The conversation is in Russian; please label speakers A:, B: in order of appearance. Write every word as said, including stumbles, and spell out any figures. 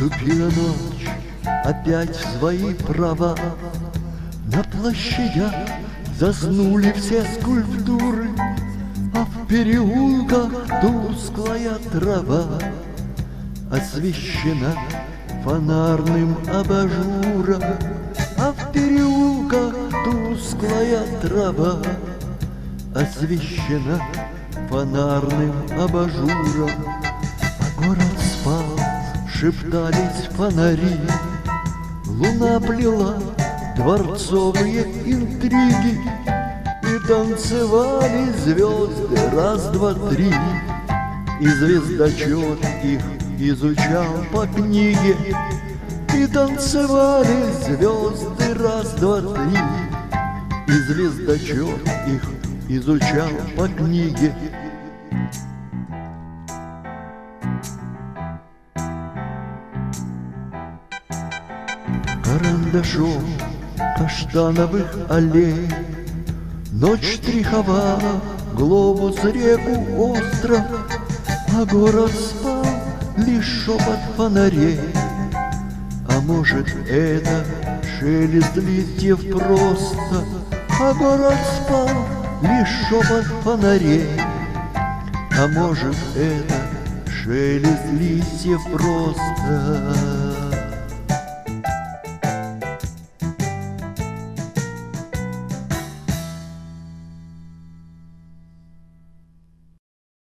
A: Вступила ночь опять в свои права. На площадях заснули все скульптуры, а в переулках тусклая трава освещена фонарным абажуром, а в переулках тусклая трава освещена фонарным абажуром. А город спал, шептались фонари, луна плела дворцовые интриги, и танцевали звезды раз, два, три, и звездочет их изучал по книге. И танцевали звезды раз, два, три, и звездочет их изучал по книге. Карандашом каштановых аллей ночь штриховала глобус, реку, остров, а город спал, лишь шепот фонарей. А может, это шелест листьев просто, а город спал, лишь шепот фонарей. А может, это шелест листьев просто.